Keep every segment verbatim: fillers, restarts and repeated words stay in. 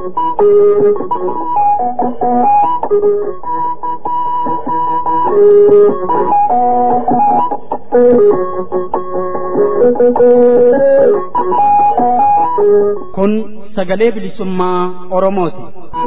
Kun sagalee bilisummaa Oromooti.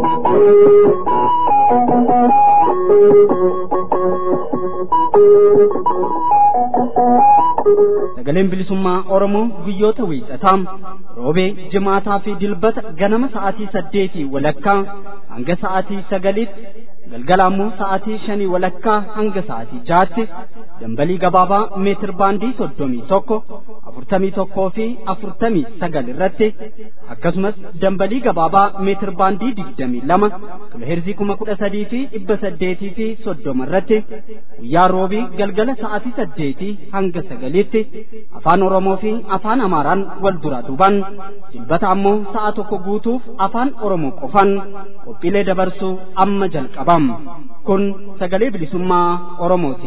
Sagaleen bilisummaa Oromoo guyyoota wiixataa, roobee, jimaataa fi dilbata ganama sa'aatii saddeetii walakkaa hanga sa'aatii sagaliitti, galgala ammoo sa'aatii shanii walakkaa hanga sa'aatii jaatti dambalii gabaabaa meetir baandii soddomii tokko afurtamii tokkoo fi afurtamii sagal irratti akkasumas dambalii gabaabaa meetir baandii digdamii lama kiloheerzii kuma kudha sadii fi dhibba saddeetii fi soddoma irratti guyyaa roobii galgala sa'aatii saddeetii hanga sagaliitti afaan Oromoo fi afaan Amaaraan wal duraa duubaan dilbata ammoo sa'a tokko guutuuf afaan Oromoo qofaan qophiilee dabarsuu amma jalqabam. Kun sagalee bilisummaa Oromooti.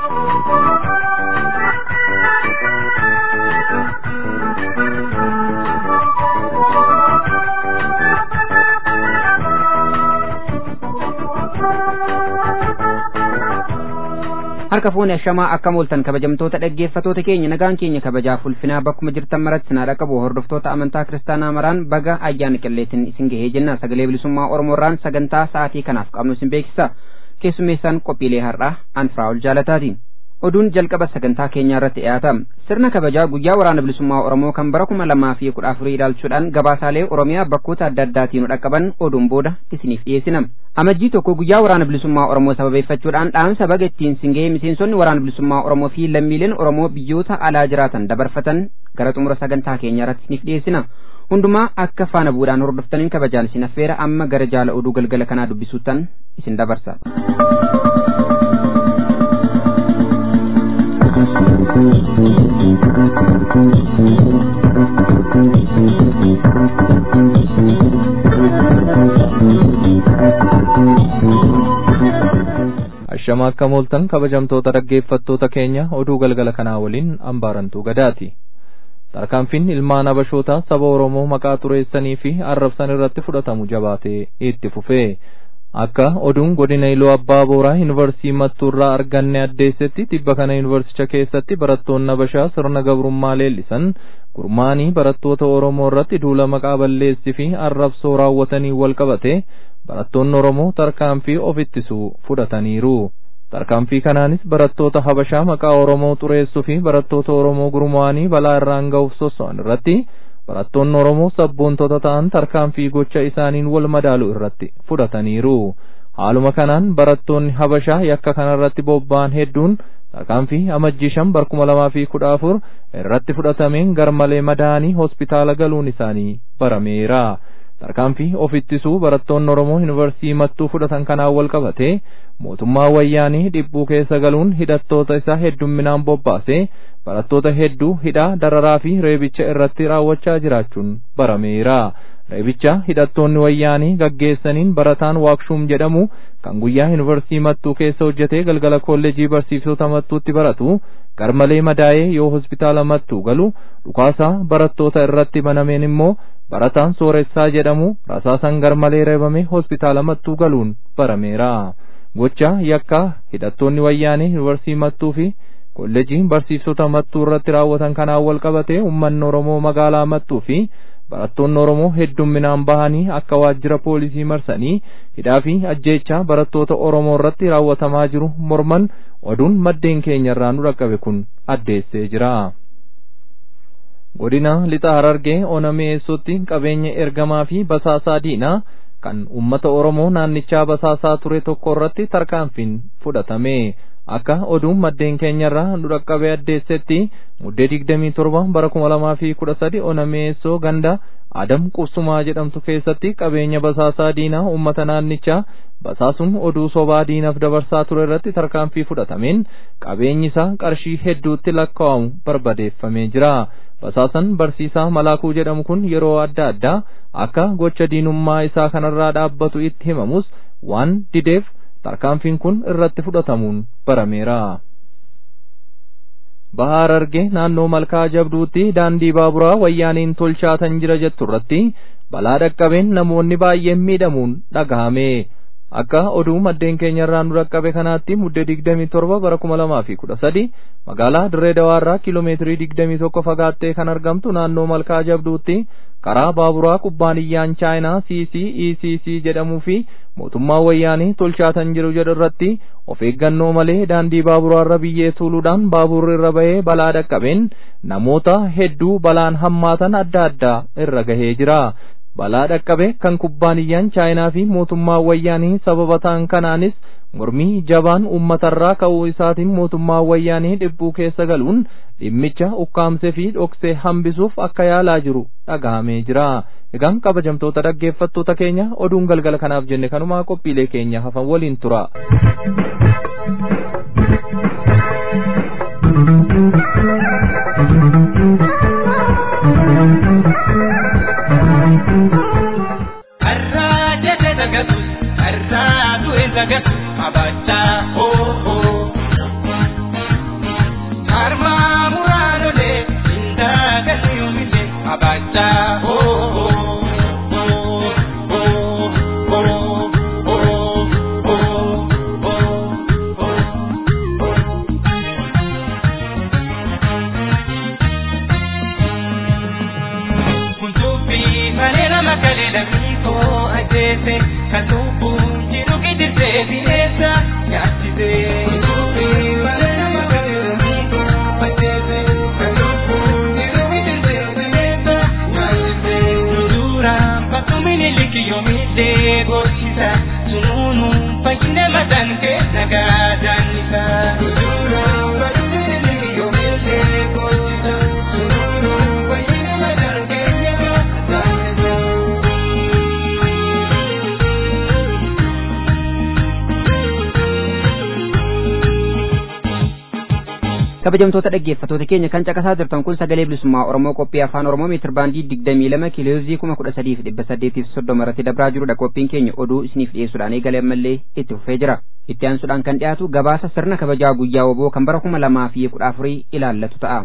Harka fuune ashamaa akka mooltan kabajamtoota dhaggeeffatoota keenya nagaan keenya kabajaaf ulfinaa bakkuma jirtan maratti sinaa dhaqabu hordoftoota amantaa kiristaanaa maraan baga ayyaana qilleetiin isin gahee jenna. Sagalee bilisummaa Oromoorraan sagantaa sa'aatii kanaaf qabnu isin beeksisa. Keessummeessaan qophiilee har'aa Anfiraa'ol Jaalataati. Oduun jalqaba sagantaa keenyaa irratti dhiyaata. Sirna kabajaa guyyaa waraana bilisummaa Oromoo kan bara kuma lamaa fi kudha afurii ilaalchuudhaan gabaasaalee Oromiyaa bakkoota adda addaatiin dhaqqaban oduun booda isiniif dhiyeessina. Amajjii tokko guyyaa waraana bilisummaa Oromoo sababeeffachuudhaan dhaamsa baga ittiin singee miseensonni waraana bilisummaa Oromoo fi lammiileen Oromoo biyyoota alaa jiraatan dabarfatan gara xumura sagantaa keenyaa irratti isiniif dhiyeessina. Hundumaa akka faana bu'uudhaan hordoftaniin kabajaan isin affeera amma gara jaala oduu galgala kanaa dubbisuutan isin dabarsa. Ashama akka mooltan kabajamtoota dhaggeeffattoota keenya oduu galgala kanaa waliin ambaarantuu gadaati. Tarkaanfiin ilmaan Habashootaa saba Oromoo maqaa xureessanii fi arrabsan irratti fudhatamu jabaatee itti fufee. Akka oduun godina Iluu Abbaa Booraa Yuunivarsiitii Mattuurraa arganne addeessetti tibba kana yuunivarsicha keessatti barattoonni Habashaa sirna gabrummaa leellisan gurmaanii barattoota Oromoo irratti duula maqaa balleessii fi arrabsoo raawwatanii wal qabate barattoonni Oromoo tarkaanfii of ittisuu fudhataniiru. Tarkaanfii kanaanis barattoota Habashaa maqaa Oromoo xureessuu fi barattoota Oromoo gurmaanii balaa irraan ga'uuf sosso'an irratti barattoonni Oromoo sabboontota ta'an tarkaanfii gocha isaaniin wal madaalu irratti fudhataniiru. Haaluma kanaan barattoonni Habashaa yakka kanarratti bobba'an hedduun tarkaanfii amajjii shan bara kuma lamaa fi kudha afur irratti fudhatameen garmalee madaa'anii hospitaala galuun isaanii barameera. Tarkaanfii of ittisuu barattoonni Oromoo yuunivarsiitii Mattuu fudhatan kanaan wal qabate mootummaa wayyaanii dhibbuu keessa galuun hidhattoota isaa heddumminaan bobbaase barattoota hedduu hidhaa dararaa fi reebicha irratti raawwachaa jiraachuun barameera. Reebicha hidhattoonni wayyaanii gaggeessaniin barataan Waakshuum jedhamu kan guyyaa yuunivarsiitii Mattuu keessa hojjetee galgala kolleejii barsiisota Mattuutti baratu garmalee madaa'ee yoo hospitaala Mattuu galu dhukaasaa barattoota irratti banameen immoo barataan Sooressaa jedhamu rasaasan garmalee reebame hospitaala Mattuu galuun barameera. Gocha yakka hidhattoonni wayyaanii yuunivarsiitii Mattuu fi kolleejii barsiisota Mattuu irratti raawwatan kanaan wal qabate uummanni Oromoo magaalaa Mattuu fi barattoonni Oromoo heddumminaan bahanii akka waajjira poolisii marsanii hidhaa fi ajjeechaa barattoota Oromoo irratti raawwatamaa jiru morman oduun maddeen keenya irraa nu dhaqqabe kun addeessee jira. Godina Lixa Harargee Ona Mi'eessootti qabeenya ergamaa fi basaasaa diinaa kan uummata Oromoo naannichaa basaasaa ture tokko irratti tarkaanfiin fudhatame. Akka oduun maddeen keenya irraa nu dhaqqabe addeessetti muddee digdamii torba bara kuma lamaa fi kudha sadi Ona Mi'eessoo ganda Adam Qubsumaa jedhamtu keessatti qabeenya basaasaa diinaa uummata naannichaa basaasuun oduu sobaa diinaaf dabarsaa ture irratti tarkaanfii fudhatameen qabeenyi isaa qarshii hedduutti lakkaa'amu barbadeeffamee jira. Basaasan barsiisaa Malaakuu jedhamu kun yeroo adda addaa akka gocha diinummaa isaa kanarraa dhaabbatu itti himamus waan dideef tarkaanfiin kun irratti fudhatamuun barameera. Baha Harargee naannoo Malkaa Jabduutti daandii baaburaa wayyaaniin tolchaatan jira jettu irratti balaa dhaqqabeen namoonni baay'een miidhamuun dhagahame. Akka oduu maddeen keenya irraa nu dhaqqabe kanaatti muddee digdamii torba bara kuma lamaa fi kudha sadi magaalaa Dirree Dawaa irraa kiiloomeetirii digdamii tokko fagaattee kan argamtu naannoo Malkaa Jabduutti karaa baaburaa kubbaaniyyaan Chaayinaa C C E C C jedhamuu fi mootummaa wayyaanii tolchaatan jiru jedhu irratti of eeggannoo malee daandii baaburaa irra biyyee tuuluudhaan baaburri irra bahee balaa dhaqqabeen namoota hedduu balaan hammaatan adda addaa irra gahee jira. Balaa dhaqqabe kan kubbaaniyyaan Chaayinaa fi mootummaa wayyaanii sababa ta'an kanaanis mormii jabaan uummatarraa ka'uu isaatiin mootummaa wayyaanii dhibbuu keessa galuun dhimmicha ukkaamsee fi dhoksee hambisuuf akka yaalaa jiru dhagahamee jira. Egaan kabajamtoota dhaggeeffattoota keenya oduun galgala kanaaf jenne kanumaa qophiilee keenya hafan waliin tura. Abacha oh oh Karma muradole inda gasiyumile abacha oh oh oh oh oh oh Kuntupi manera makaleda miko ajese katupu Dirte fineza yachite Kutupi manera makalera miko Pachete Kalupu Nirumi dirte fineza yachite Kudura Patumini liki yomide Gochita Sununu Paginde matanke Nagajanita Kudura Patumini liki yomide Gochita Sununu Paginde matanke Nagajanita kabajamtoota dhaggeeffattoota keenya kan caqasaa jirtan kun sagalee bilisummaa Oromoo qophii afaan Oromoo meetir baandii digdamii lama kiilooheerzii kuma kudha sadii fi dhibba saddeetiif soddoma irratti dabraa jirudha. Qophiin keenya oduu isiniif dhiyeessuudhaan eegalee ammallee itti fufee jira. Itti aansuudhaan kan dhiyaatu gabaasa sirna kabajaa guyyaa woboo kan bara kuma lamaa fi kudha afurii ilaallatu ta'a.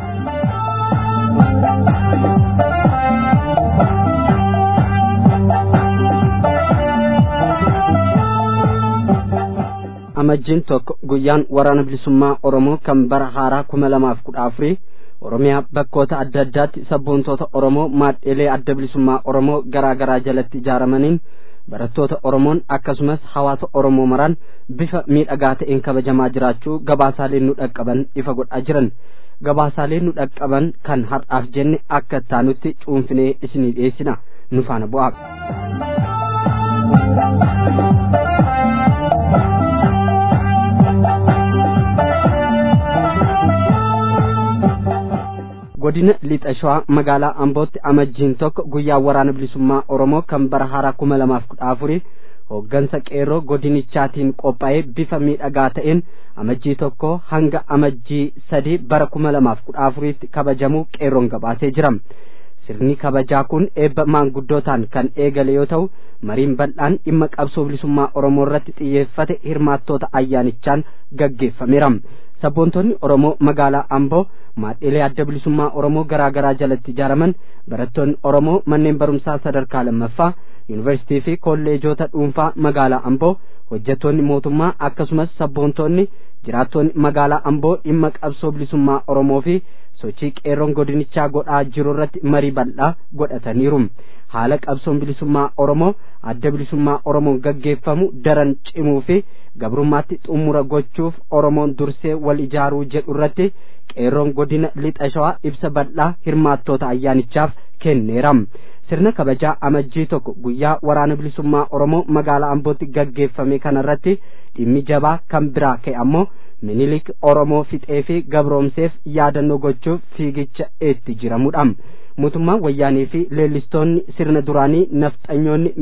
amajjiin tokko guyyaan waraana bilisummaa Oromoo kan bara haaraa kuma lamaaf kudha afurii Oromiyaa bakkoota adda addaatti sabboontoota Oromoo maadheelee adda bilisummaa Oromoo garaa garaa jalatti ijaaramaniin barattoota Oromoon akkasumas hawaasa Oromoo maraan bifa miidhagaa ta'een kabajamaa jiraachuu gabaasaaleen nu dhaqqaban ifa godhaa jiran. Gabaasaaleen nu dhaqqaban kan har'aaf jenne akka taanutti cuunfinee isinii dhiyeessina. Nu faana bu'aa. godina lixa shawaa magaalaa Ambootti amajjiin tokko guyyaa waraana bilisummaa Oromoo kan bara haaraa kuma lamaaf kudha afurii hooggansa qeerroo godinichaatiin qophaa'ee bifa miidhagaa ta'een amajjii tokko hanga amajjii sadii bara kuma lamaaf kudha afuriitti kabajamuu qeerroon gabaasee jira. Sirni kabajaa kun eebba maanguddootaan kan eegale yoo ta'u mariin bal'aan dhimma qabsoo bilisummaa Oromoo irratti xiyyeeffate hirmaattoota ayyaanichaan gaggeeffameera. Sabboontonni Oromoo magaalaa Amboo maadheelee adda bilisummaa Oromoo garaa garaa jalatti ijaaraman barattoonni Oromoo manneen barumsaa sadarkaa lammaffaa yuunivarsiitii fi kolleejota dhuunfaa magaalaa Amboo hojjettoonni mootummaa akkasumas sabboontonni jiraattonni magaalaa Amboo dhimma qabsoo bilisummaa Oromoo fi sochii qeerroon godinichaa godhaa jiru irratti marii bal'aa godhataniiru. Haala qabsoon bilisummaa Oromoo adda bilisummaa Oromoon gaggeeffamu daran cimuu fi gabrummaatti xumura gochuuf Oromoon dursee wal ijaaruu jedhu irratti qeerroon godina lixa shawaa ibsa bal'aa hirmaattoota ayyaanichaaf kenneera. Sirna kabajaa amajjii tokko guyyaa waraana bilisummaa Oromoo magaalaa Ambootti gaggeeffame kanarratti dhimmi jabaa kan biraa ka'e ammoo Minilik Oromoo fixee fi gabroomseef yaadannoo gochuuf fiigicha itti jiramudha. Mootummaan wayyaanee fi leellistoonni sirna duraanii nafxanyoonni